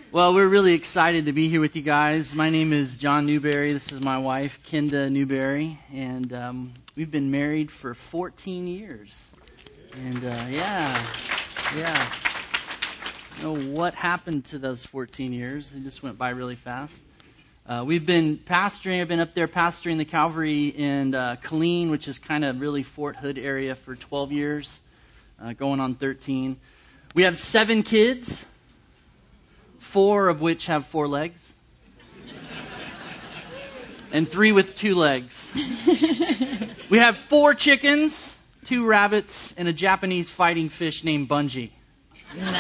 Well, we're really excited to be here with you guys. My name is John Newberry. This is my wife, Kenda Newberry, and we've been married for 14 years. And yeah. I don't know what happened to those 14 years. It just went by really fast. We've been pastoring. I've been up there pastoring the Calvary in Killeen, which is kind of really Fort Hood area, for 12 years, going on 13. We have 7 kids. 4 of which have 4 legs. And 3 with 2 legs. We have 4 chickens, 2 rabbits, and a Japanese fighting fish named Bungie. No.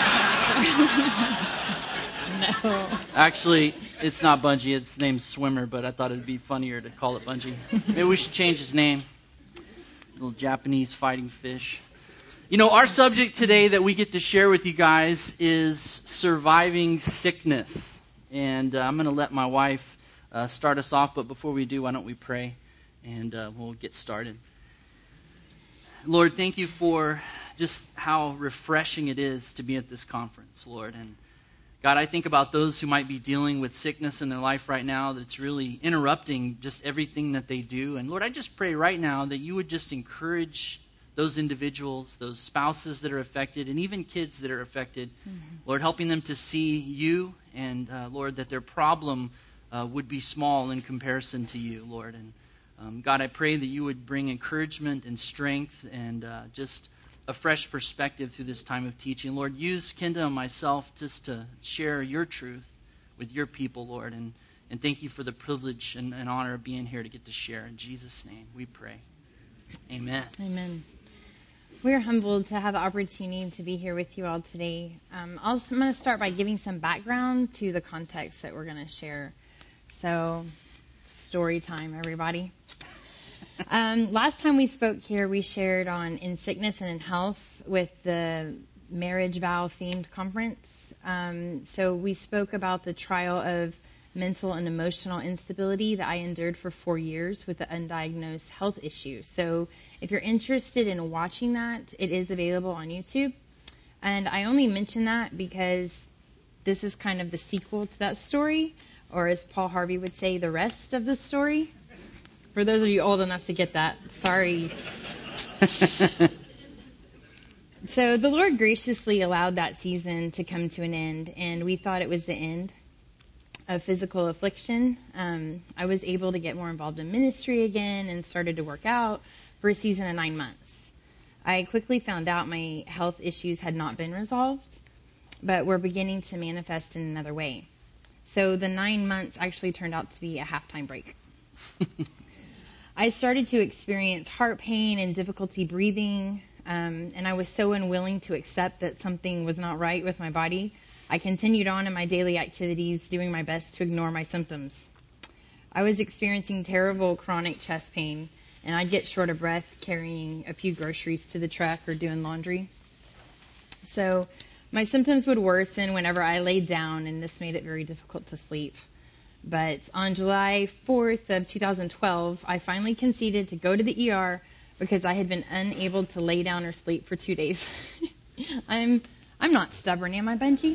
No. Actually, it's not Bungie. It's named Swimmer, but I thought it'd be funnier to call it Bungie. Maybe we should change his name. Little Japanese fighting fish. You know, our subject today that we get to share with you guys is surviving sickness. And I'm going to let my wife start us off. But before we do, why don't we pray? And we'll get started. Lord, thank you for just how refreshing it is to be at this conference, Lord. And God, I think about those who might be dealing with sickness in their life right now that's really interrupting just everything that they do. And Lord, I just pray right now that you would just encourage those individuals, those spouses that are affected, and even kids that are affected. Lord, helping them to see you, and Lord, that their problem would be small in comparison to you, Lord. And God, I pray that you would bring encouragement and strength and just a fresh perspective through this time of teaching. Lord, use Kenda and myself just to share your truth with your people, Lord. And thank you for the privilege and honor of being here to get to share. In Jesus' name we pray. Amen. Amen. We're humbled to have the opportunity to be here with you all today. I'm going to start by giving some background to the context that we're going to share. So, story time, everybody. Last time we spoke here, we shared on In Sickness and in Health with the marriage vow themed conference. So we spoke about the trial of mental and emotional instability that I endured for 4 years with the undiagnosed health issue. So if you're interested in watching that, it is available on YouTube. And I only mention that because this is kind of the sequel to that story, or as Paul Harvey would say, the rest of the story. For those of you old enough to get that, sorry. So the Lord graciously allowed that season to come to an end, and we thought it was the end of physical affliction. I was able to get more involved in ministry again and started to work out for a season of 9 months. I quickly found out my health issues had not been resolved, but were beginning to manifest in another way. So the 9 months actually turned out to be a halftime break. I started to experience heart pain and difficulty breathing, and I was so unwilling to accept that something was not right with my body. I continued on in my daily activities, doing my best to ignore my symptoms. I was experiencing terrible chronic chest pain, and I'd get short of breath carrying a few groceries to the truck or doing laundry. So my symptoms would worsen whenever I laid down, and this made it very difficult to sleep. But on July 4th of 2012, I finally conceded to go to the ER because I had been unable to lay down or sleep for 2 days. I'm not stubborn, am I, Bungie?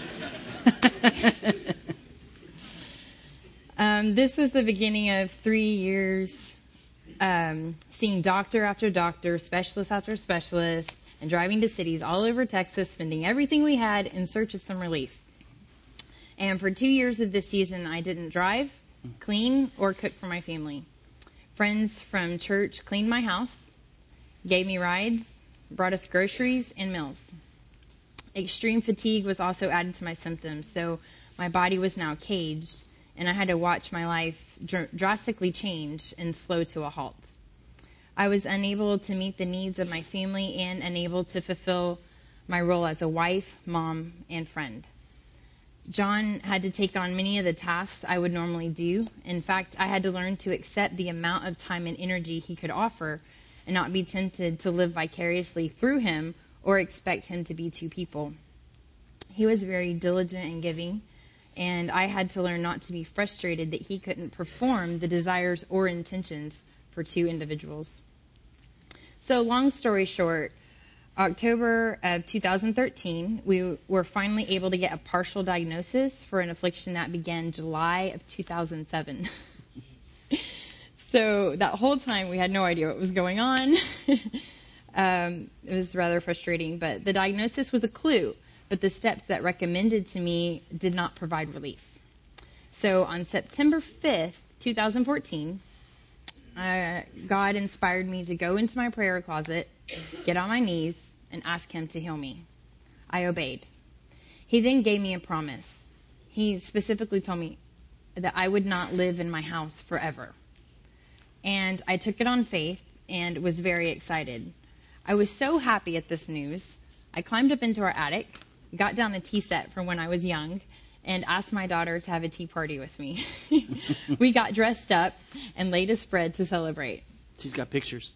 This was the beginning of 3 years seeing doctor after doctor, specialist after specialist, and driving to cities all over Texas, spending everything we had in search of some relief. And for 2 years of this season, I didn't drive, clean, or cook for my family. Friends from church cleaned my house, gave me rides, brought us groceries and meals. Extreme fatigue was also added to my symptoms, so my body was now caged, and I had to watch my life drastically change and slow to a halt. I was unable to meet the needs of my family and unable to fulfill my role as a wife, mom, and friend. John had to take on many of the tasks I would normally do. In fact, I had to learn to accept the amount of time and energy he could offer and not be tempted to live vicariously through him or expect him to be two people. He was very diligent and giving, and I had to learn not to be frustrated that he couldn't perform the desires or intentions for two individuals. So long story short, October of 2013, we were finally able to get a partial diagnosis for an affliction that began July of 2007. So that whole time, we had no idea what was going on. It was rather frustrating, but the diagnosis was a clue, but the steps that recommended to me did not provide relief. So on September 5th, 2014, God inspired me to go into my prayer closet, get on my knees, and ask him to heal me. I obeyed. He then gave me a promise. He specifically told me that I would not live in my house forever. And I took it on faith and was very excited. I was so happy at this news. I climbed up into our attic, got down a tea set from when I was young, and asked my daughter to have a tea party with me. We got dressed up and laid a spread to celebrate. She's got pictures.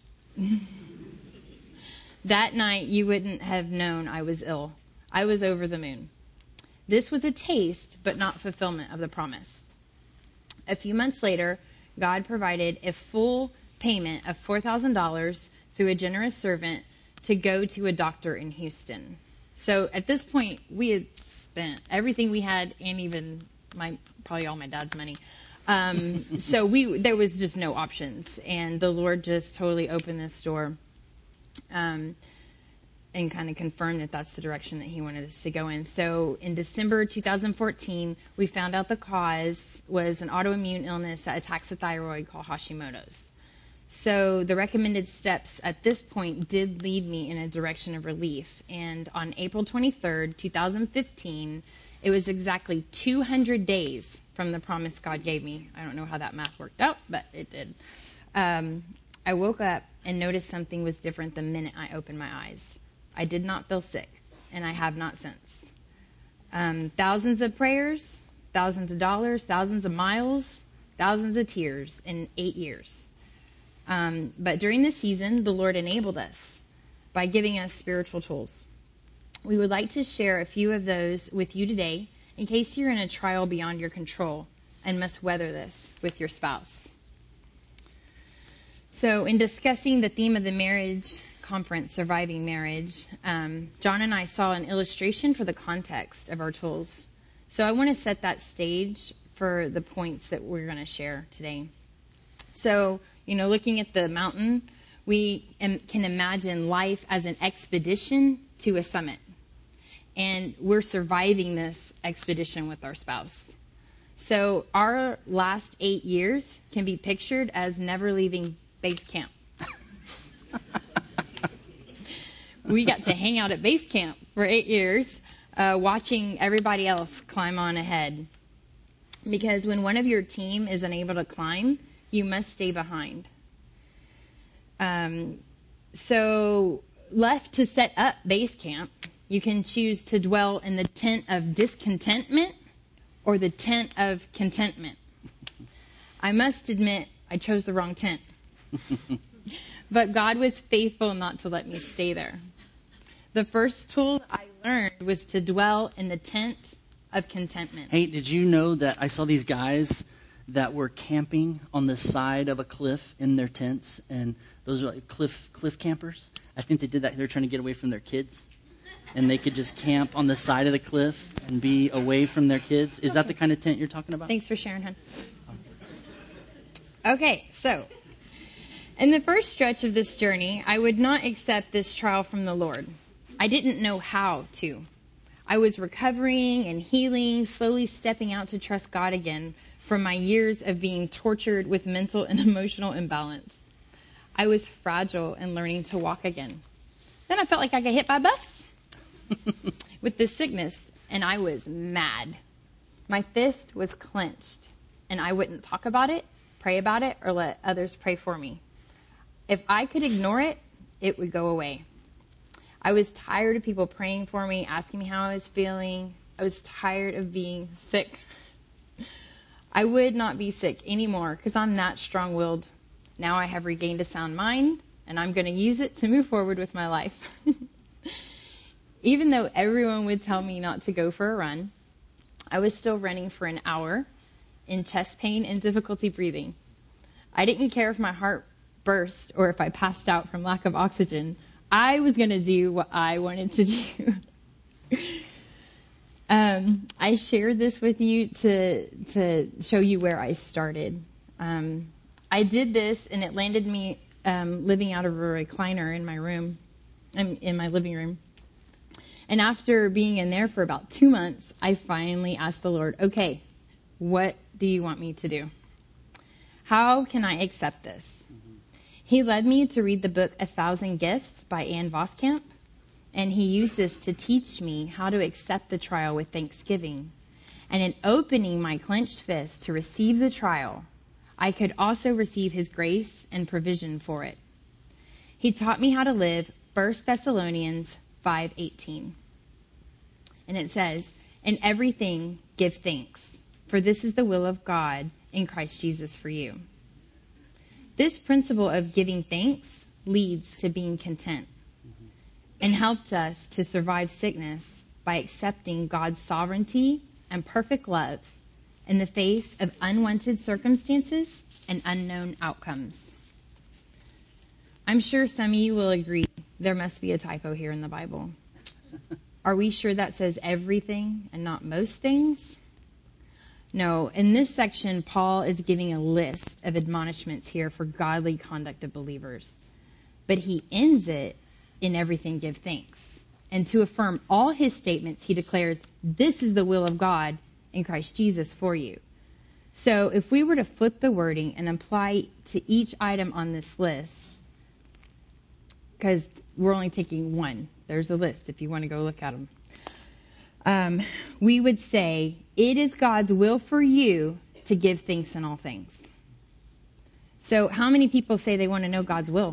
That night, you wouldn't have known I was ill. I was over the moon. This was a taste, but not fulfillment of the promise. A few months later, God provided a full payment of $4,000 through a generous servant to go to a doctor in Houston. So at this point, we had spent everything we had, and even probably all my dad's money. So there was just no options, and the Lord just totally opened this door, and kind of confirmed that that's the direction that he wanted us to go in. So in December 2014, we found out the cause was an autoimmune illness that attacks the thyroid called Hashimoto's. So the recommended steps at this point did lead me in a direction of relief. And on April 23rd, 2015, it was exactly 200 days from the promise God gave me. I don't know how that math worked out, but it did. I woke up and noticed something was different the minute I opened my eyes. I did not feel sick, and I have not since. Thousands of prayers, thousands of dollars, thousands of miles, thousands of tears in 8 years. But during this season, the Lord enabled us by giving us spiritual tools. We would like to share a few of those with you today in case you're in a trial beyond your control and must weather this with your spouse. So in discussing the theme of the marriage conference, Surviving Marriage, John and I saw an illustration for the context of our tools. So I want to set that stage for the points that we're going to share today. So, looking at the mountain, we can imagine life as an expedition to a summit. And we're surviving this expedition with our spouse. So our last 8 years can be pictured as never leaving base camp. We got to hang out at base camp for 8 years, watching everybody else climb on ahead. Because when one of your team is unable to climb, you must stay behind. So left to set up base camp, you can choose to dwell in the tent of discontentment or the tent of contentment. I must admit, I chose the wrong tent. But God was faithful not to let me stay there. The first tool I learned was to dwell in the tent of contentment. Hey, did you know that I saw these guys that were camping on the side of a cliff in their tents, and those are like cliff campers? I think they did that. They were trying to get away from their kids, and they could just camp on the side of the cliff and be away from their kids. Is that the kind of tent you're talking about? Thanks for sharing, hon. Okay, so in the first stretch of this journey, I would not accept this trial from the Lord. I didn't know how to. I was recovering and healing, slowly stepping out to trust God again from my years of being tortured with mental and emotional imbalance. I was fragile and learning to walk again. Then I felt like I got hit by a bus with this sickness, and I was mad. My fist was clenched, and I wouldn't talk about it, pray about it, or let others pray for me. If I could ignore it, it would go away. I was tired of people praying for me, asking me how I was feeling. I was tired of being sick. I would not be sick anymore because I'm that strong-willed. Now I have regained a sound mind, and I'm going to use it to move forward with my life. Even though everyone would tell me not to go for a run, I was still running for an hour in chest pain and difficulty breathing. I didn't care if my heart burst or if I passed out from lack of oxygen. I was going to do what I wanted to do. I shared this with you to show you where I started. I did this, and it landed me living out of a recliner in my room, in my living room. And after being in there for about 2 months, I finally asked the Lord, okay, what do you want me to do? How can I accept this? He led me to read the book 1,000 Gifts by Ann Voskamp, and he used this to teach me how to accept the trial with thanksgiving. And in opening my clenched fist to receive the trial, I could also receive his grace and provision for it. He taught me how to live 1 Thessalonians 5:18. And it says, "In everything give thanks, for this is the will of God in Christ Jesus for you." This principle of giving thanks leads to being content and helped us to survive sickness by accepting God's sovereignty and perfect love in the face of unwanted circumstances and unknown outcomes. I'm sure some of you will agree there must be a typo here in the Bible. Are we sure that says everything and not most things? No, in this section, Paul is giving a list of admonishments here for godly conduct of believers. But he ends it, "In everything give thanks." And to affirm all his statements, he declares, "This is the will of God in Christ Jesus for you." So if we were to flip the wording and apply to each item on this list, because we're only taking one, there's a list if you want to go look at them. We would say, it is God's will for you to give thanks in all things. So how many people say they want to know God's will?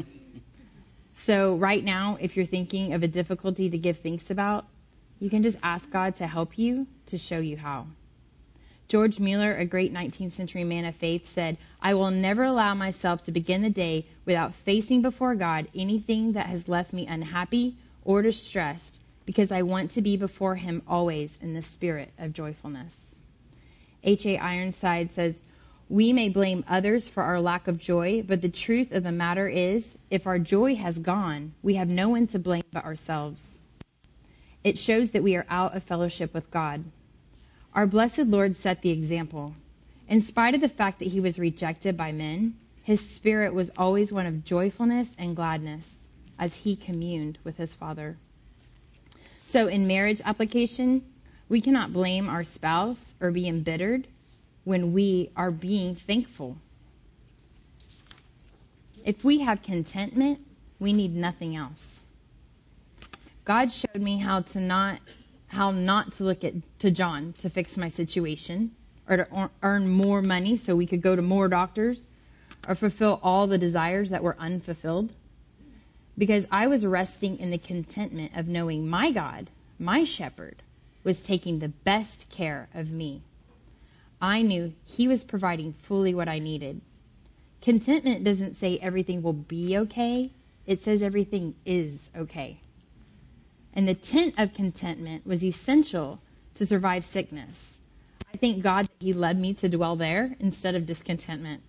So right now, if you're thinking of a difficulty to give thanks about, you can just ask God to help you, to show you how. George Mueller, a great 19th century man of faith, said, "I will never allow myself to begin the day without facing before God anything that has left me unhappy or distressed, because I want to be before him always in the spirit of joyfulness." H.A. Ironside says, "We may blame others for our lack of joy, but the truth of the matter is, if our joy has gone, we have no one to blame but ourselves. It shows that we are out of fellowship with God." Our blessed Lord set the example. In spite of the fact that he was rejected by men, his spirit was always one of joyfulness and gladness as he communed with his Father. So in marriage application, we cannot blame our spouse or be embittered when we are being thankful. If we have contentment, we need nothing else. God showed me how not to look to John to fix my situation, or to earn more money so we could go to more doctors, or fulfill all the desires that were unfulfilled. Because I was resting in the contentment of knowing my God, my shepherd, was taking the best care of me. I knew he was providing fully what I needed. Contentment doesn't say everything will be okay. It says everything is okay. And the tent of contentment was essential to survive sickness. I thank God that he led me to dwell there instead of discontentment.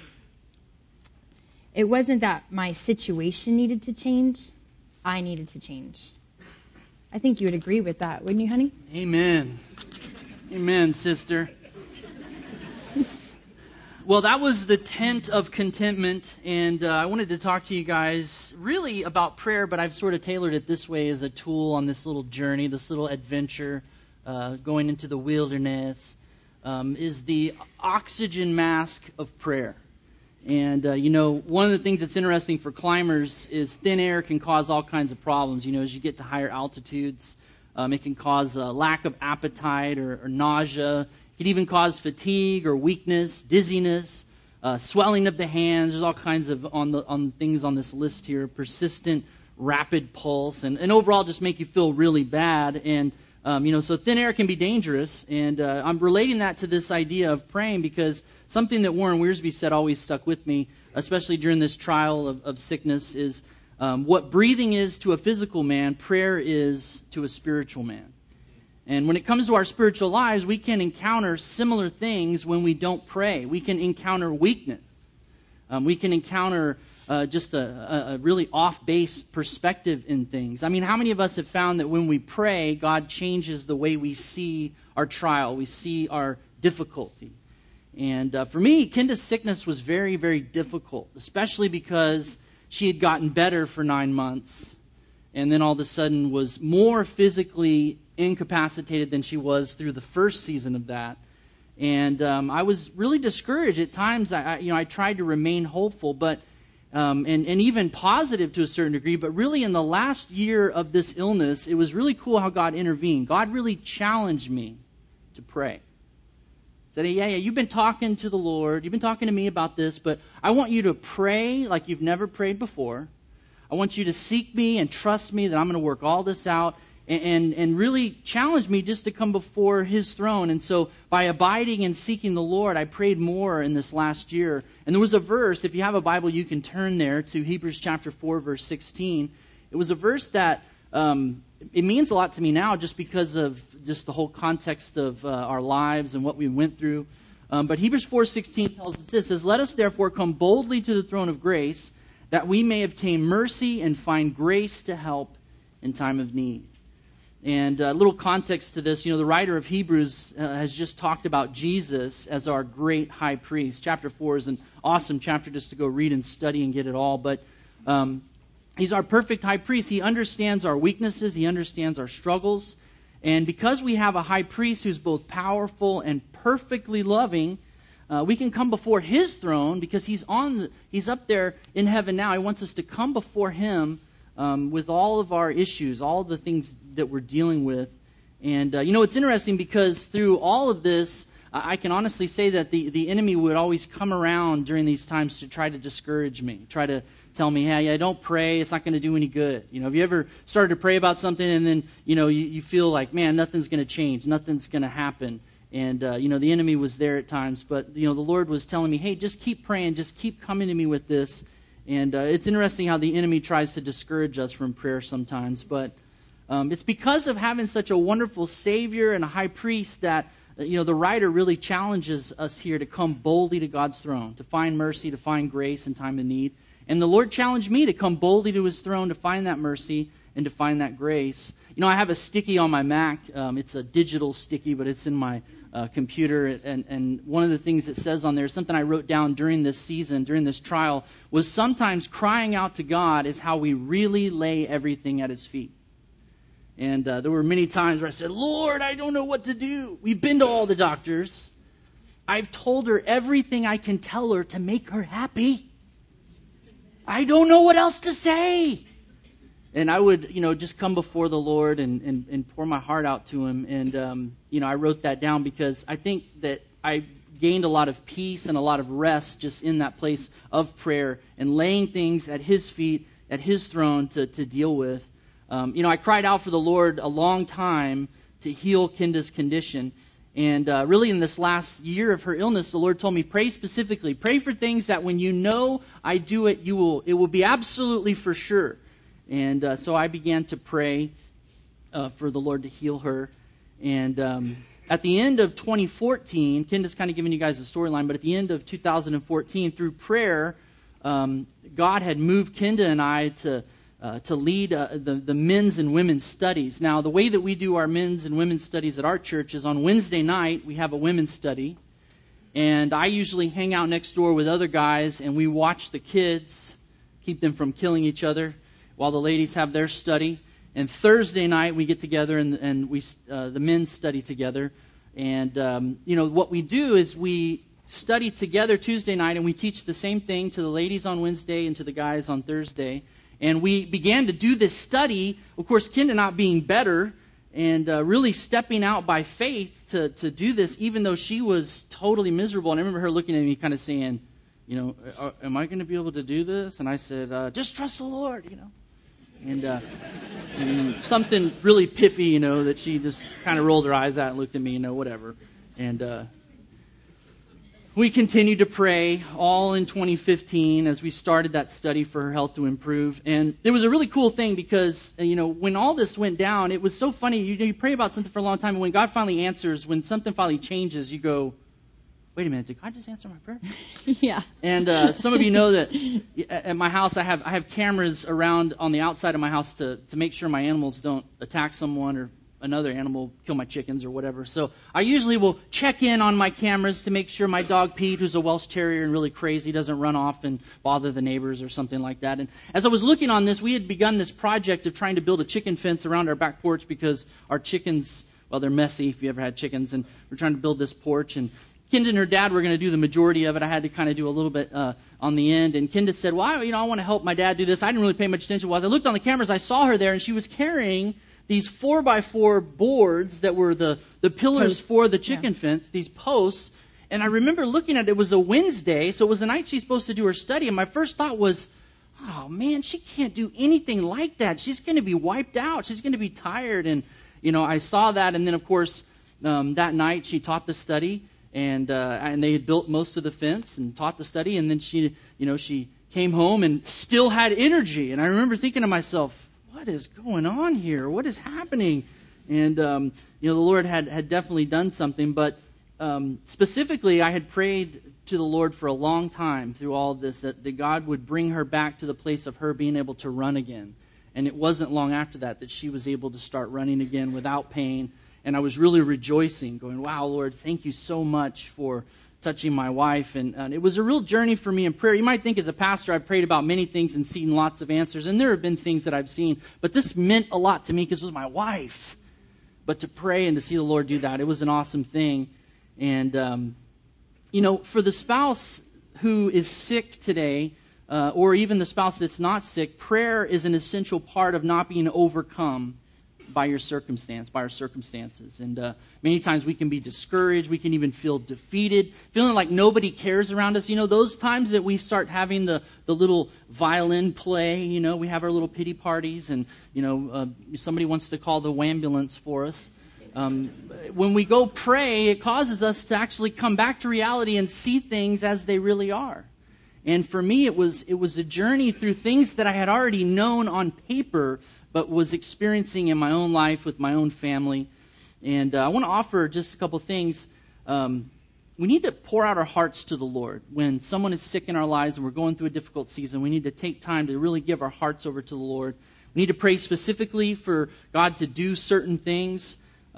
It wasn't that my situation needed to change. I needed to change. I think you would agree with that, wouldn't you, honey? Amen. Amen, sister. Well, that was the tent of contentment, and I wanted to talk to you guys really about prayer, but I've sort of tailored it this way as a tool on this little journey, this little adventure, going into the wilderness, is the oxygen mask of prayer. And, one of the things that's interesting for climbers is thin air can cause all kinds of problems. As you get to higher altitudes, it can cause a lack of appetite or nausea. It can even cause fatigue or weakness, dizziness, swelling of the hands. There's all kinds of on things on this list here. Persistent, rapid pulse, and overall just make you feel really bad. And so thin air can be dangerous. And I'm relating that to this idea of praying because something that Warren Wiersbe said always stuck with me, especially during this trial of sickness, is what breathing is to a physical man, prayer is to a spiritual man. And when it comes to our spiritual lives, we can encounter similar things when we don't pray. We can encounter weakness. We can encounter just a really off-base perspective in things. I mean, how many of us have found that when we pray, God changes the way we see our trial, we see our difficulty? And for me, Kenda's sickness was very, very difficult, especially because she had gotten better for 9 months and then all of a sudden was more physically incapacitated than she was through the first season of that. And I was really discouraged. At times, I tried to remain hopeful, but and even positive to a certain degree. But really, in the last year of this illness, it was really cool how God intervened. God really challenged me to pray. Said, yeah, you've been talking to the Lord. You've been talking to me about this, but I want you to pray like you've never prayed before. I want you to seek me and trust me that I'm going to work all this out, and really challenge me just to come before His throne. And so by abiding and seeking the Lord, I prayed more in this last year. And there was a verse, if you have a Bible, you can turn there to Hebrews chapter 4, verse 16. It was a verse that it means a lot to me now just because of just the whole context of our lives and what we went through. But Hebrews 4:16 tells us this, says, "Let us therefore come boldly to the throne of grace, that we may obtain mercy and find grace to help in time of need." And a little context to this, the writer of Hebrews has just talked about Jesus as our great high priest. Chapter 4 is an awesome chapter just to go read and study and get it all. But He's our perfect high priest. He understands our weaknesses. He understands our struggles. And because we have a high priest who's both powerful and perfectly loving, we can come before His throne because He's up there in heaven now. He wants us to come before Him with all of our issues, all of the things that we're dealing with. And, it's interesting because through all of this, I can honestly say that the enemy would always come around during these times to try to discourage me, try to tell me, hey, don't pray, it's not going to do any good. Have you ever started to pray about something and then, you feel like, man, nothing's going to change, nothing's going to happen. And, the enemy was there at times, but, the Lord was telling me, hey, just keep praying, just keep coming to me with this. And it's interesting how the enemy tries to discourage us from prayer sometimes, but it's because of having such a wonderful Savior and a high priest that, the writer really challenges us here to come boldly to God's throne, to find mercy, to find grace in time of need. And the Lord challenged me to come boldly to His throne to find that mercy and to find that grace. I have a sticky on my Mac. It's a digital sticky, but it's in my computer. And one of the things it says on there, something I wrote down during this season, during this trial, was sometimes crying out to God is how we really lay everything at His feet. And there were many times where I said, Lord, I don't know what to do. We've been to all the doctors. I've told her everything I can tell her to make her happy. I don't know what else to say. And I would, just come before the Lord and pour my heart out to Him. And, I wrote that down because I think that I gained a lot of peace and a lot of rest just in that place of prayer and laying things at His feet, at His throne to deal with. I cried out for the Lord a long time to heal Kenda's condition. And really in this last year of her illness, the Lord told me, pray specifically. Pray for things that when I do it, it will be absolutely for sure. And so I began to pray for the Lord to heal her. And at the end of 2014, Kenda's kind of giving you guys the storyline, but at the end of 2014, through prayer, God had moved Kenda and I to lead the men's and women's studies. Now, the way that we do our men's and women's studies at our church is on Wednesday night, we have a women's study. And I usually hang out next door with other guys, and we watch the kids, keep them from killing each other, while the ladies have their study. And Thursday night, we get together, and we the men study together. And, what we do is we study together Tuesday night, and we teach the same thing to the ladies on Wednesday and to the guys on Thursday. And we began to do this study, of course, Kenda not being better, and really stepping out by faith to do this, even though she was totally miserable. And I remember her looking at me kind of saying, am I going to be able to do this? And I said, just trust the Lord, And something really piffy, that she just kind of rolled her eyes at and looked at me, whatever. And we continued to pray all in 2015 as we started that study for her health to improve. And it was a really cool thing because, when all this went down, it was so funny. You pray about something for a long time, and when God finally answers, when something finally changes, you go, wait a minute, did God just answer my prayer? Yeah. And some of you know that at my house I have cameras around on the outside of my house to make sure my animals don't attack someone or another animal, kill my chickens or whatever. So I usually will check in on my cameras to make sure my dog Pete, who's a Welsh Terrier and really crazy, doesn't run off and bother the neighbors or something like that. And as I was looking on this, we had begun this project of trying to build a chicken fence around our back porch because our chickens, well, they're messy if you ever had chickens, and we're trying to build this porch. And Kenda and her dad were going to do the majority of it. I had to kind of do a little bit on the end. And Kenda said, well, I want to help my dad do this. I didn't really pay much attention. Well, as I looked on the cameras, I saw her there, and she was carrying these 4x4 boards that were the pillars for the chicken fence, these posts. And I remember looking at it. It was a Wednesday, so it was the night she's supposed to do her study. And my first thought was, oh, man, she can't do anything like that. She's going to be wiped out. She's going to be tired. And, I saw that. And then, of course, that night she taught the study. And they had built most of the fence and taught the study. And then she came home and still had energy. And I remember thinking to myself, what is going on here? What is happening? And, the Lord had definitely done something. But specifically, I had prayed to the Lord for a long time through all of this, that God would bring her back to the place of her being able to run again. And it wasn't long after that she was able to start running again without pain. And I was really rejoicing, going, wow, Lord, thank you so much for touching my wife. And it was a real journey for me in prayer. You might think as a pastor I've prayed about many things and seen lots of answers. And there have been things that I've seen. But this meant a lot to me because it was my wife. But to pray and to see the Lord do that, it was an awesome thing. And, for the spouse who is sick today, or even the spouse that's not sick, prayer is an essential part of not being overcome by your circumstance, by our circumstances. And many times we can be discouraged. We can even feel defeated, feeling like nobody cares around us. Those times that we start having the little violin play, we have our little pity parties, and, somebody wants to call the ambulance for us. When we go pray, it causes us to actually come back to reality and see things as they really are. And for me, it was a journey through things that I had already known on paper, but was experiencing in my own life with my own family. And I want to offer just a couple things. We need to pour out our hearts to the Lord. When someone is sick in our lives and we're going through a difficult season, we need to take time to really give our hearts over to the Lord. We need to pray specifically for God to do certain things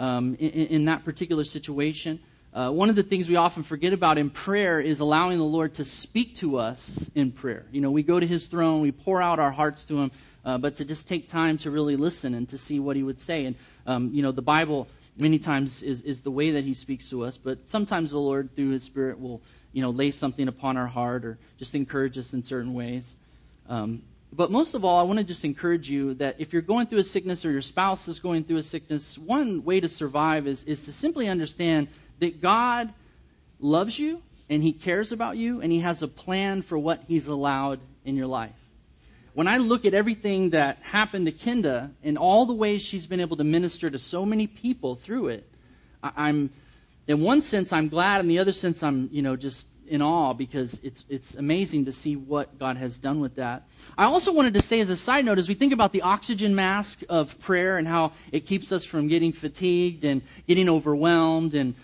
in that particular situation. One of the things we often forget about in prayer is allowing the Lord to speak to us in prayer. We go to His throne, we pour out our hearts to Him, but to just take time to really listen and to see what He would say. And, the Bible many times is the way that He speaks to us, but sometimes the Lord, through His Spirit, will, lay something upon our heart or just encourage us in certain ways. But most of all, I want to just encourage you that if you're going through a sickness or your spouse is going through a sickness, one way to survive is to simply understand that God loves you and He cares about you and He has a plan for what He's allowed in your life. When I look at everything that happened to Kenda and all the ways she's been able to minister to so many people through it, I'm, in one sense, I'm glad. In the other sense, I'm, just in awe because it's amazing to see what God has done with that. I also wanted to say as a side note, as we think about the oxygen mask of prayer and how it keeps us from getting fatigued and getting overwhelmed and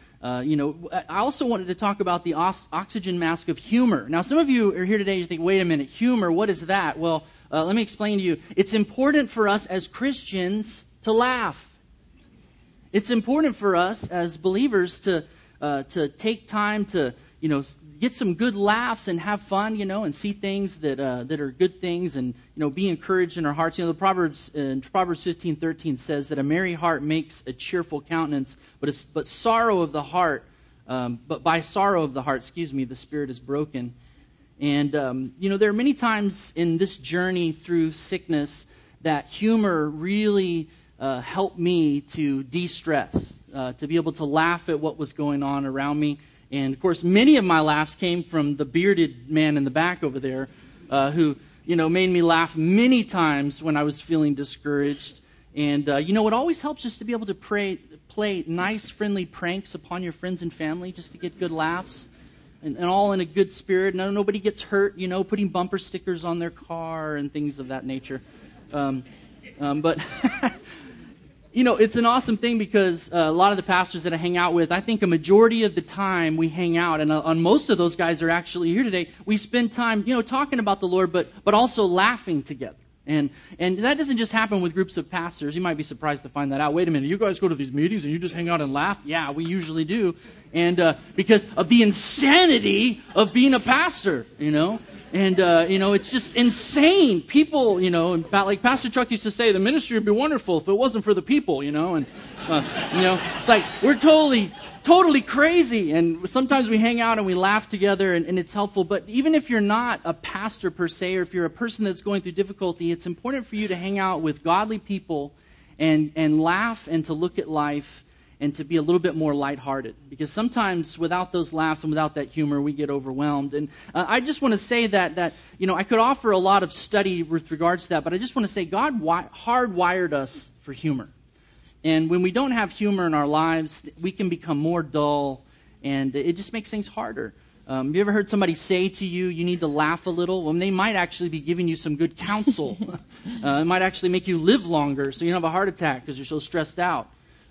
I also wanted to talk about the oxygen mask of humor. Now, some of you are here today, you think, wait a minute, humor, what is that? Well, let me explain to you. It's important for us as Christians to laugh. It's important for us as believers to take time to, get some good laughs and have fun, and see things that are good things and, be encouraged in our hearts. The Proverbs 15:13 says that a merry heart makes a cheerful countenance, but sorrow of the heart, but by sorrow of the heart, the spirit is broken. And, there are many times in this journey through sickness that humor really helped me to de-stress, to be able to laugh at what was going on around me. And, of course, many of my laughs came from the bearded man in the back over there who, made me laugh many times when I was feeling discouraged. And, it always helps just to be able to play nice, friendly pranks upon your friends and family just to get good laughs and all in a good spirit. Nobody gets hurt, putting bumper stickers on their car and things of that nature. But It's an awesome thing because a lot of the pastors that I hang out with, I think a majority of the time we hang out, and most of those guys are actually here today, we spend time, talking about the Lord, but also laughing together. And that doesn't just happen with groups of pastors. You might be surprised to find that out. Wait a minute, you guys go to these meetings and you just hang out and laugh? Yeah, we usually do. And because of the insanity of being a pastor, And, it's just insane. People, like Pastor Chuck used to say, the ministry would be wonderful if it wasn't for the people, And, it's like we're totally crazy. And sometimes we hang out and we laugh together and it's helpful. But even if you're not a pastor per se, or if you're a person that's going through difficulty, it's important for you to hang out with godly people and laugh and to look at life and to be a little bit more lighthearted. Because sometimes without those laughs and without that humor, we get overwhelmed. And I just want to say that I could offer a lot of study with regards to that, but I just want to say God hardwired us for humor. And when we don't have humor in our lives, we can become more dull, and it just makes things harder. Have you ever heard somebody say to you, you need to laugh a little? Well, they might actually be giving you some good counsel. It might actually make you live longer so you don't have a heart attack because you're so stressed out.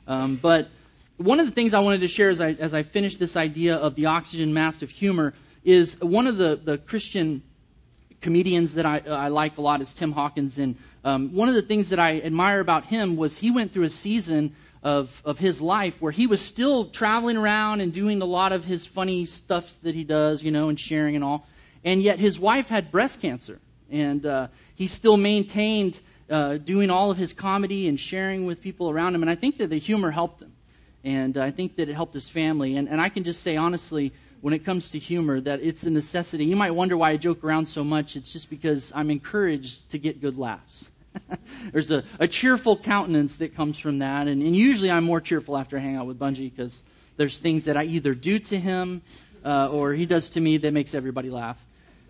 But one of the things I wanted to share as I finish this idea of the oxygen mask of humor is one of the Christian comedians that I like a lot is Tim Hawkins. And one of the things that I admire about him was he went through a season of his life where he was still traveling around and doing a lot of his funny stuff that he does, and sharing and all. And yet his wife had breast cancer. And he still maintained doing all of his comedy and sharing with people around him. And I think that the humor helped him. And I think that it helped his family. And I can just say, honestly, when it comes to humor, that it's a necessity. You might wonder why I joke around so much. It's just because I'm encouraged to get good laughs. There's a cheerful countenance that comes from that. And usually I'm more cheerful after I hang out with Bungie because there's things that I either do to him or he does to me that makes everybody laugh.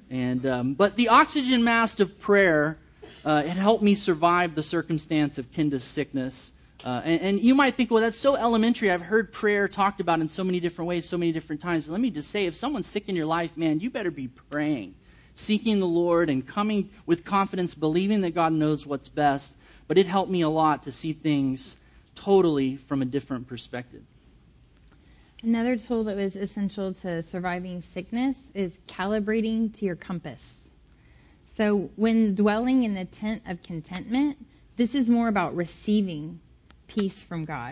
And but the oxygen mask of prayer, it helped me survive the circumstance of Kenda's sickness. And you might think, well, that's so elementary. I've heard prayer talked about in so many different ways, so many different times. But let me just say, if someone's sick in your life, man, you better be praying, seeking the Lord, and coming with confidence, believing that God knows what's best. But it helped me a lot to see things totally from a different perspective. Another tool that was essential to surviving sickness is calibrating to your compass. So when dwelling in the tent of contentment, this is more about receiving peace from God.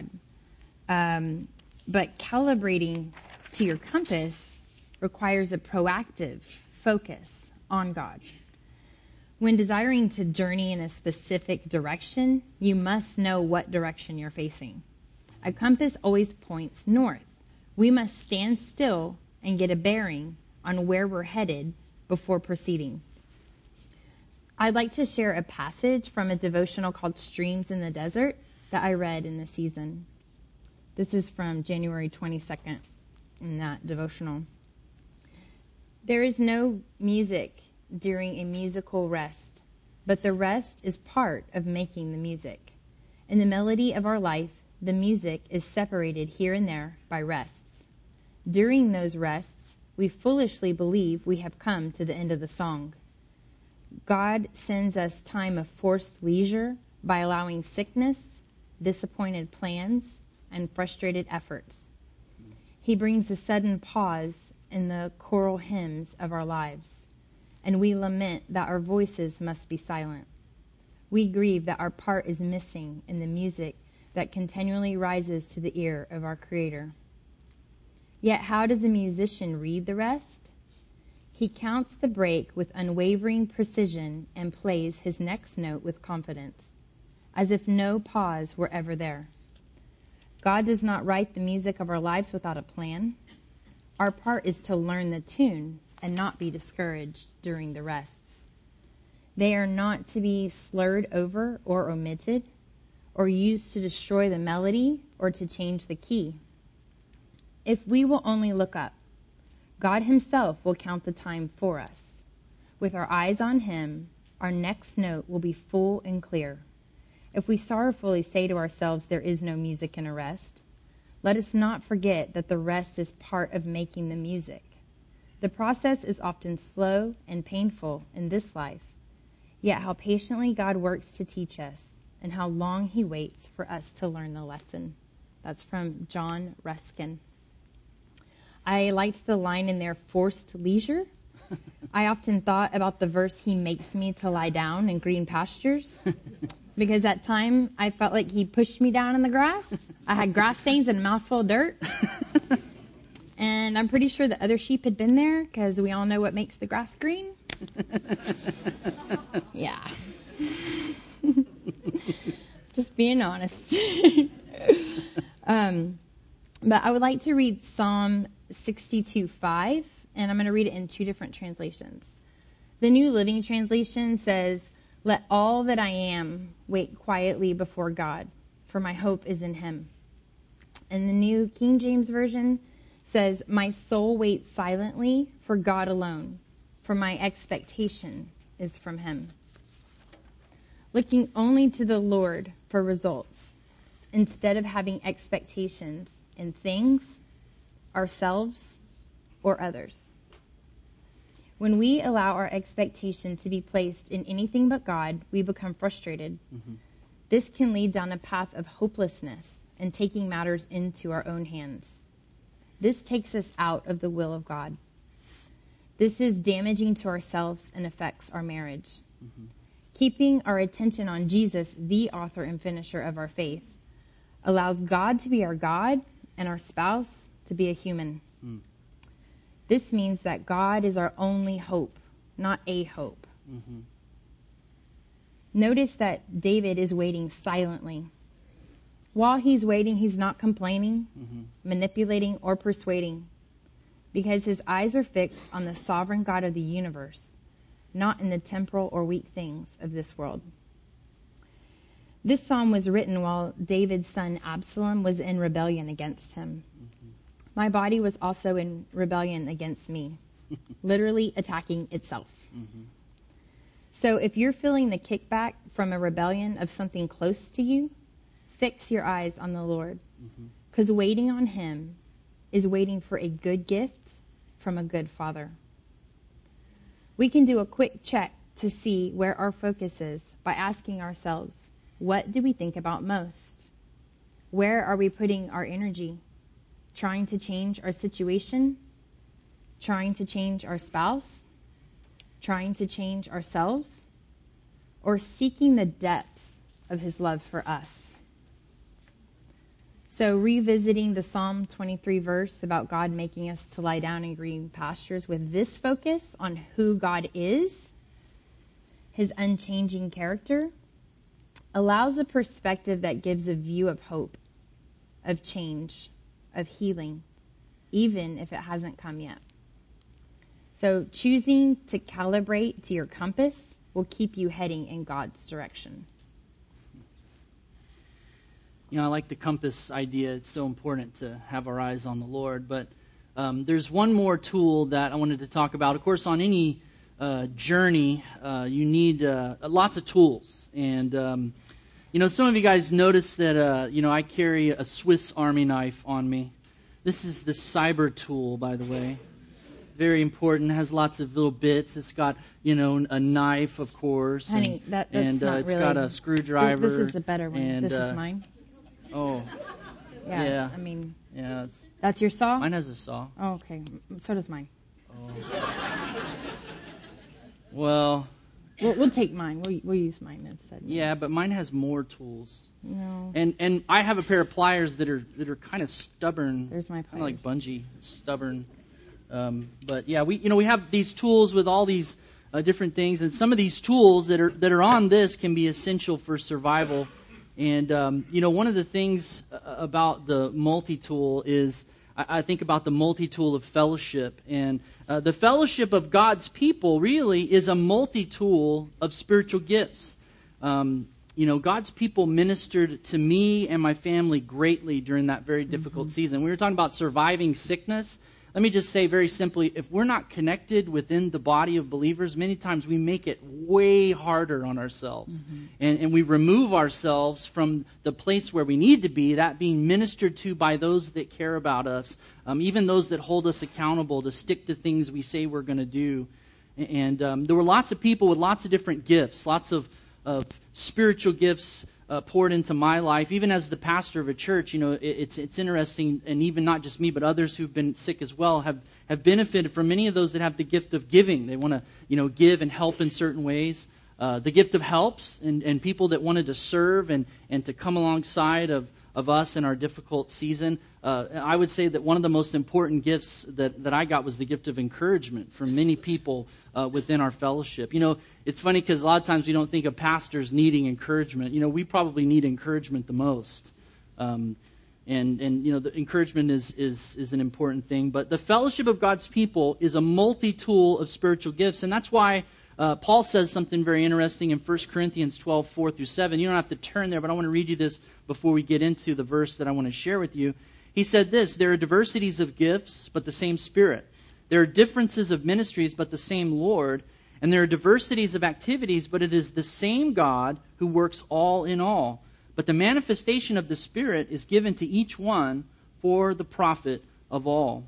But calibrating to your compass requires a proactive focus on God. When desiring to journey in a specific direction, you must know what direction you're facing. A compass always points north. We must stand still and get a bearing on where we're headed before proceeding. I'd like to share a passage from a devotional called Streams in the Desert that I read in the season. This is from January 22nd in that devotional. There is no music during a musical rest, but the rest is part of making the music. In the melody of our life, the music is separated here and there by rests. During those rests, we foolishly believe we have come to the end of the song. God sends us time of forced leisure by allowing sickness, disappointed plans, and frustrated efforts. He brings a sudden pause in the choral hymns of our lives, and we lament that our voices must be silent. We grieve that our part is missing in the music that continually rises to the ear of our Creator. Yet how does a musician read the rest? He counts the break with unwavering precision and plays his next note with confidence, as if no pause were ever there. God does not write the music of our lives without a plan. Our part is to learn the tune and not be discouraged during the rests. They are not to be slurred over or omitted, or used to destroy the melody or to change the key. If we will only look up, God himself will count the time for us. With our eyes on him, our next note will be full and clear. If we sorrowfully say to ourselves there is no music in a rest, let us not forget that the rest is part of making the music. The process is often slow and painful in this life, yet how patiently God works to teach us and how long he waits for us to learn the lesson. That's from John Ruskin. I liked the line in there, forced leisure. I often thought about the verse, he makes me to lie down in green pastures. Because at time, I felt like he pushed me down in the grass. I had grass stains and a mouthful of dirt. And I'm pretty sure the other sheep had been there, because we all know what makes the grass green. Yeah. Just being honest. But I would like to read Psalm 62:5, and I'm going to read it in two different translations. The New Living Translation says, "Let all that I am wait quietly before God, for my hope is in him." And the New King James Version says, "My soul waits silently for God alone, for my expectation is from him." Looking only to the Lord for results, instead of having expectations in things, ourselves, or others. When we allow our expectation to be placed in anything but God, we become frustrated. Mm-hmm. This can lead down a path of hopelessness and taking matters into our own hands. This takes us out of the will of God. This is damaging to ourselves and affects our marriage. Mm-hmm. Keeping our attention on Jesus, the author and finisher of our faith, allows God to be our God and our spouse to be a human. Mm. This means that God is our only hope, not a hope. Mm-hmm. Notice that David is waiting silently. While he's waiting, he's not complaining, manipulating, or persuading, because his eyes are fixed on the sovereign God of the universe, not in the temporal or weak things of this world. This psalm was written while David's son Absalom was in rebellion against him. Mm-hmm. My body was also in rebellion against me, literally attacking itself. Mm-hmm. So if you're feeling the kickback from a rebellion of something close to you, fix your eyes on the Lord, because waiting on him is waiting for a good gift from a good Father. We can do a quick check to see where our focus is by asking ourselves, what do we think about most? Where are we putting our energy? Trying to change our situation? Trying to change our spouse? Trying to change ourselves? Or seeking the depths of his love for us? So revisiting the Psalm 23 verse about God making us to lie down in green pastures with this focus on who God is, his unchanging character, allows a perspective that gives a view of hope, of change, of healing, even if it hasn't come yet. So choosing to calibrate to your compass will keep you heading in God's direction. You know, I like the compass idea. It's so important to have our eyes on the Lord. But there's one more tool that I wanted to talk about. Of course, on any journey, you need lots of tools. And, you know, some of you guys notice that, I carry a Swiss Army knife on me. This is the Cyber tool, by the way. Very important. It has lots of little bits. It's got, a knife, of course. Honey, that's and not it's really... got a screwdriver. This is the better one. And, this is mine. Oh. Yeah. I mean... Yeah, that's your saw? Mine has a saw. Oh, okay. So does mine. Oh. Well... We'll take mine. We'll use mine instead. Yeah, but mine has more tools. No. And I have a pair of pliers that are kind of stubborn. There's my pliers. Kind of like bungee, stubborn. But yeah, we have these tools with all these different things, and some of these tools that are on this can be essential for survival. And one of the things about the multi-tool is I think about the multi-tool of fellowship. And the fellowship of God's people really is a multi-tool of spiritual gifts. God's people ministered to me and my family greatly during that very difficult season. We were talking about surviving sickness. Let me just say very simply, if we're not connected within the body of believers, many times we make it way harder on ourselves. And we remove ourselves from the place where we need to be, that being ministered to by those that care about us, even those that hold us accountable to stick to things we say we're going to do. And there were lots of people with lots of different gifts, lots of spiritual gifts poured into my life, even as the pastor of a church. It's interesting, and even not just me, but others who've been sick as well have benefited from many of those that have the gift of giving. They want to give and help in certain ways. The gift of helps and people that wanted to serve and to come alongside of us in our difficult season. I would say that one of the most important gifts that I got was the gift of encouragement from many people within our fellowship. It's funny because a lot of times we don't think of pastors needing encouragement. We probably need encouragement the most. And the encouragement is an important thing. But the fellowship of God's people is a multi-tool of spiritual gifts, and that's why Paul says something very interesting in 1 Corinthians 12, 4 through 7. You don't have to turn there, but I want to read you this before we get into the verse that I want to share with you. He said this: there are diversities of gifts, but the same Spirit. There are differences of ministries, but the same Lord. And there are diversities of activities, but it is the same God who works all in all. But the manifestation of the Spirit is given to each one for the profit of all.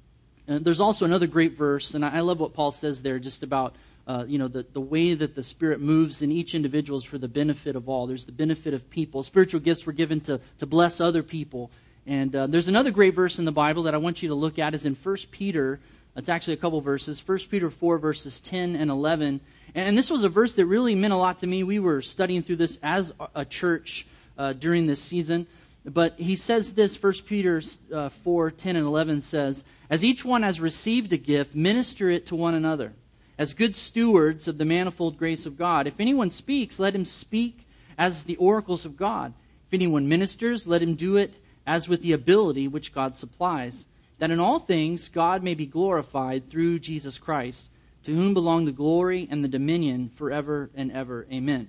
And there's also another great verse, and I love what Paul says there just about the way that the Spirit moves in each individual is for the benefit of all. There's the benefit of people. Spiritual gifts were given to bless other people. And there's another great verse in the Bible that I want you to look at is in 1 Peter. It's actually a couple verses. 1 Peter 4, verses 10 and 11. And this was a verse that really meant a lot to me. We were studying through this as a church during this season. But he says this, 1 Peter 4, 10 and 11 says, "As each one has received a gift, minister it to one another, as good stewards of the manifold grace of God. If anyone speaks, let him speak as the oracles of God. If anyone ministers, let him do it as with the ability which God supplies, that in all things God may be glorified through Jesus Christ, to whom belong the glory and the dominion forever and ever. Amen."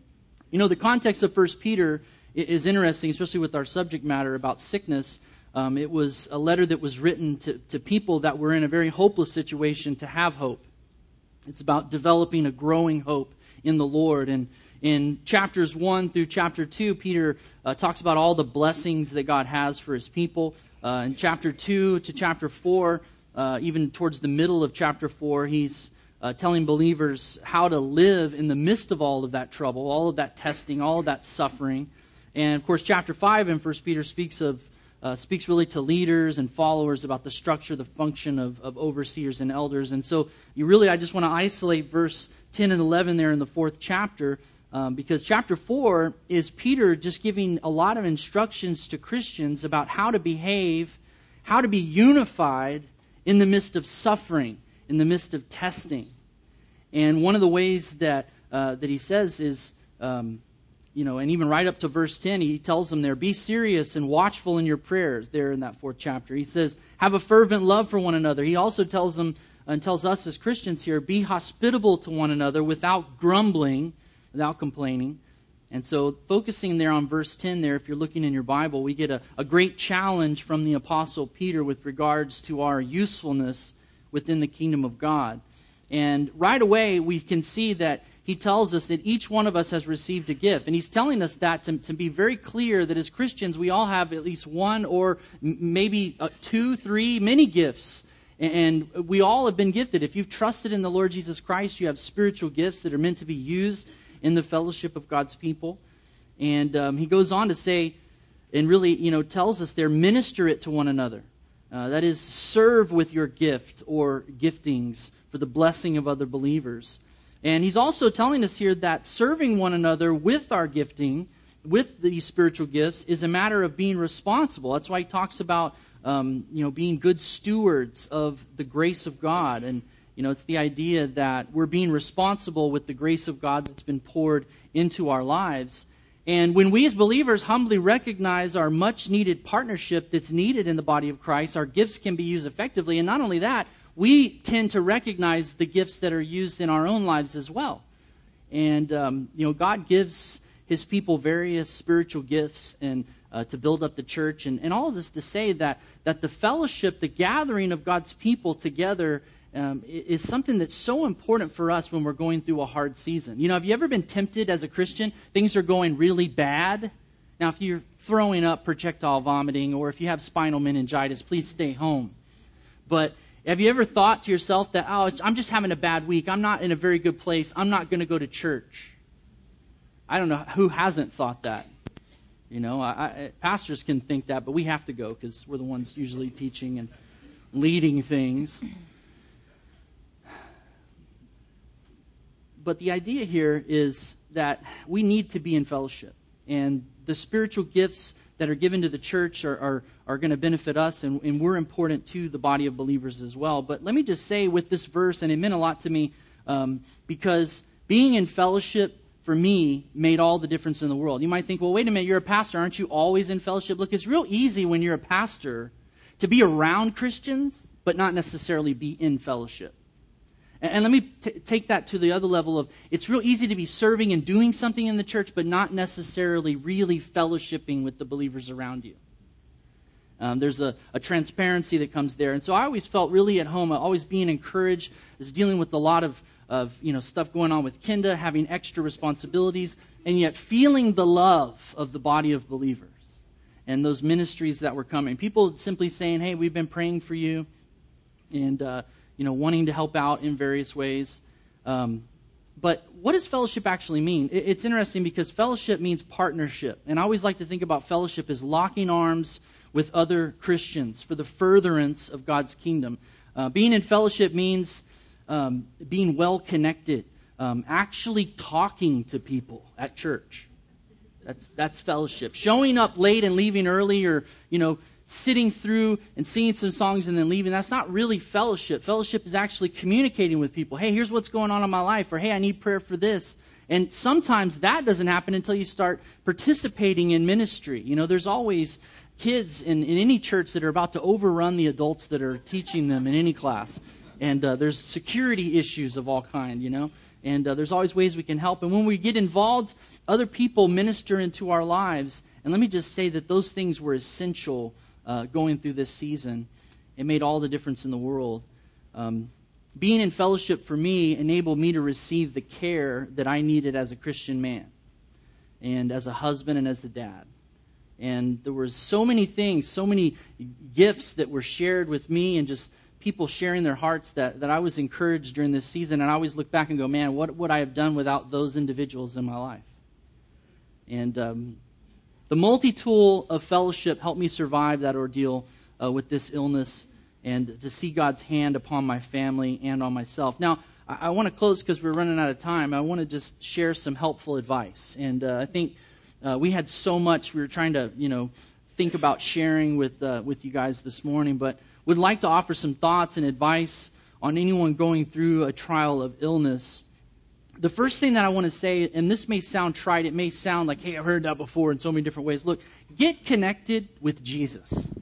The context of 1 Peter is interesting, especially with our subject matter about sickness. It was a letter that was written to people that were in a very hopeless situation to have hope. It's about developing a growing hope in the Lord. And in chapters 1 through chapter 2, Peter talks about all the blessings that God has for his people. In chapter 2 to chapter 4, even towards the middle of chapter 4, he's telling believers how to live in the midst of all of that trouble, all of that testing, all of that suffering. And of course, chapter 5 in 1 Peter speaks really to leaders and followers about the structure, the function of overseers and elders. And so I just want to isolate verse 10 and 11 there in the 4th chapter, because chapter 4 is Peter just giving a lot of instructions to Christians about how to behave, how to be unified in the midst of suffering, in the midst of testing. And one of the ways that he says is, and even right up to verse 10, he tells them there, "Be serious and watchful in your prayers," there in that 4th chapter. He says, "Have a fervent love for one another." He also tells them, and tells us as Christians here, "Be hospitable to one another without grumbling," without complaining. And so focusing there on verse 10 there, if you're looking in your Bible, we get a great challenge from the Apostle Peter with regards to our usefulness within the kingdom of God. And right away, we can see that he tells us that each one of us has received a gift. And he's telling us that to be very clear that as Christians, we all have at least one or maybe 2, 3, many gifts. And we all have been gifted. If you've trusted in the Lord Jesus Christ, you have spiritual gifts that are meant to be used in the fellowship of God's people. And he goes on to say, and really, tells us there, minister it to one another. That is, serve with your gift or giftings for the blessing of other believers. And he's also telling us here that serving one another with our gifting, with these spiritual gifts, is a matter of being responsible. That's why he talks about being good stewards of the grace of God. And it's the idea that we're being responsible with the grace of God that's been poured into our lives. And when we as believers humbly recognize our much-needed partnership that's needed in the body of Christ, our gifts can be used effectively. And not only that, we tend to recognize the gifts that are used in our own lives as well. And, God gives his people various spiritual gifts and to build up the church. And all of this to say that the fellowship, the gathering of God's people together is something that's so important for us when we're going through a hard season. Have you ever been tempted as a Christian? Things are going really bad. Now, if you're throwing up, projectile vomiting, or if you have spinal meningitis, please stay home. But have you ever thought to yourself that, I'm just having a bad week. I'm not in a very good place. I'm not going to go to church. I don't know who hasn't thought that. You know, pastors can think that, but we have to go because we're the ones usually teaching and leading things. But the idea here is that we need to be in fellowship. And the spiritual gifts that are given to the church are going to benefit us, and we're important to the body of believers as well. But let me just say with this verse, and it meant a lot to me, because being in fellowship for me made all the difference in the world. You might think, well, wait a minute, you're a pastor. Aren't you always in fellowship? Look, it's real easy when you're a pastor to be around Christians, but not necessarily be in fellowship. And let me take that to the other level of, it's real easy to be serving and doing something in the church, but not necessarily really fellowshipping with the believers around you. There's a transparency that comes there. And so I always felt really at home, always being encouraged, is dealing with a lot of stuff going on with Kenda, having extra responsibilities, and yet feeling the love of the body of believers and those ministries that were coming. People simply saying, hey, we've been praying for you, and wanting to help out in various ways. But what does fellowship actually mean? It's interesting because fellowship means partnership. And I always like to think about fellowship as locking arms with other Christians for the furtherance of God's kingdom. Being in fellowship means being well connected, actually talking to people at church. That's fellowship. Showing up late and leaving early, or sitting through and singing some songs and then leaving, that's not really fellowship. Fellowship is actually communicating with people. Hey, here's what's going on in my life, or hey, I need prayer for this. And sometimes that doesn't happen until you start participating in ministry. There's always kids in any church that are about to overrun the adults that are teaching them in any class. And there's security issues of all kind, And there's always ways we can help. And when we get involved, other people minister into our lives. And let me just say that those things were essential going through this season. It made all the difference in the world. Being in fellowship for me enabled me to receive the care that I needed as a Christian man, and as a husband, and as a dad. And there were so many things, so many gifts that were shared with me, and just people sharing their hearts that I was encouraged during this season. And I always look back and go, man, what would I have done without those individuals in my life? And the multi-tool of fellowship helped me survive that ordeal with this illness, and to see God's hand upon my family and on myself. Now, I want to close because we're running out of time. I want to just share some helpful advice. And I think we had so much we were trying to, think about sharing with you guys this morning, but would like to offer some thoughts and advice on anyone going through a trial of illness. The first thing that I want to say, and this may sound trite, it may sound like, hey, I've heard that before in so many different ways. Look, get connected with Jesus.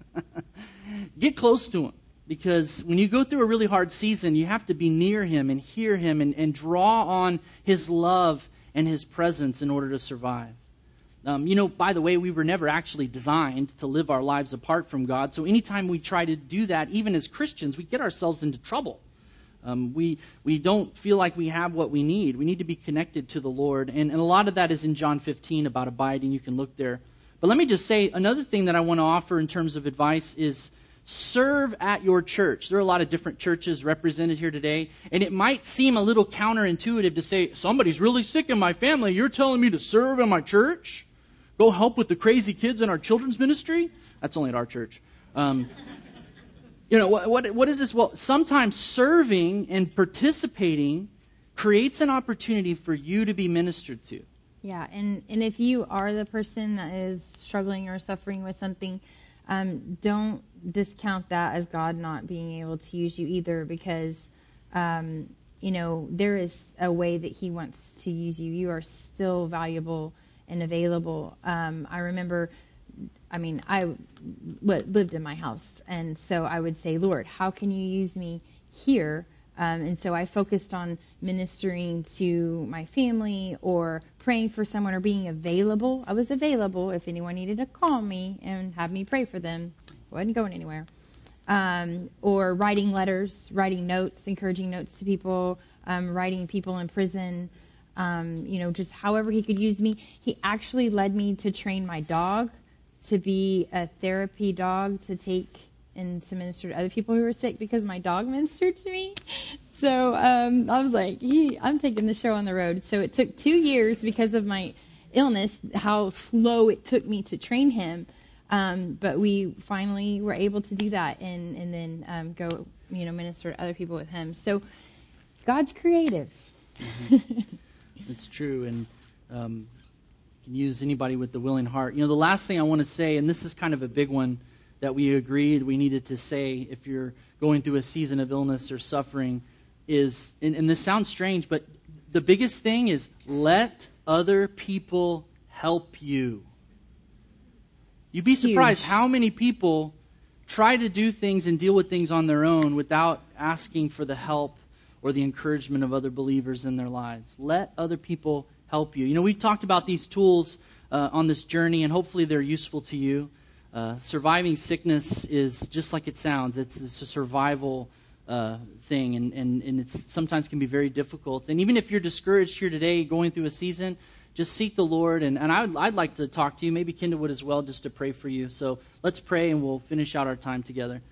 Get close to him. Because when you go through a really hard season, you have to be near him and hear him and draw on his love and his presence in order to survive. By the way, we were never actually designed to live our lives apart from God. So anytime we try to do that, even as Christians, we get ourselves into trouble. We don't feel like we have what we need. We need to be connected to the Lord. And a lot of that is in John 15 about abiding. You can look there. But let me just say, another thing that I want to offer in terms of advice is serve at your church. There are a lot of different churches represented here today. And it might seem a little counterintuitive to say, somebody's really sick in my family. You're telling me to serve in my church? Go help with the crazy kids in our children's ministry? That's only at our church. What is this? Well, sometimes serving and participating creates an opportunity for you to be ministered to. Yeah, and if you are the person that is struggling or suffering with something, don't discount that as God not being able to use you either, because, there is a way that he wants to use you. You are still valuable and available. I remember, I lived in my house, and so I would say, Lord, how can you use me here? And so I focused on ministering to my family or praying for someone or being available. I was available if anyone needed to call me and have me pray for them. I wasn't going anywhere. Or writing letters, writing notes, encouraging notes to people, writing people in prison, just however he could use me. He actually led me to train my dog to be a therapy dog to take and to minister to other people who were sick, because my dog ministered to me. So I was like, I'm taking the show on the road. So it took 2 years because of my illness, how slow it took me to train him. But we finally were able to do that and then go, minister to other people with him. So God's creative. It's true, and can use anybody with the willing heart. The last thing I want to say, and this is kind of a big one that we agreed we needed to say if you're going through a season of illness or suffering, is, and this sounds strange, but the biggest thing is let other people help you. You'd be surprised how many people try to do things and deal with things on their own without asking for the help or the encouragement of other believers in their lives. Let other people help you. We talked about these tools on this journey, and hopefully they're useful to you. Surviving sickness is just like it sounds. It's a survival thing, and it's sometimes can be very difficult. And even if you're discouraged here today, going through a season, just seek the Lord. And I'd like to talk to you. Maybe Kendra would as well, just to pray for you. So let's pray, and we'll finish out our time together.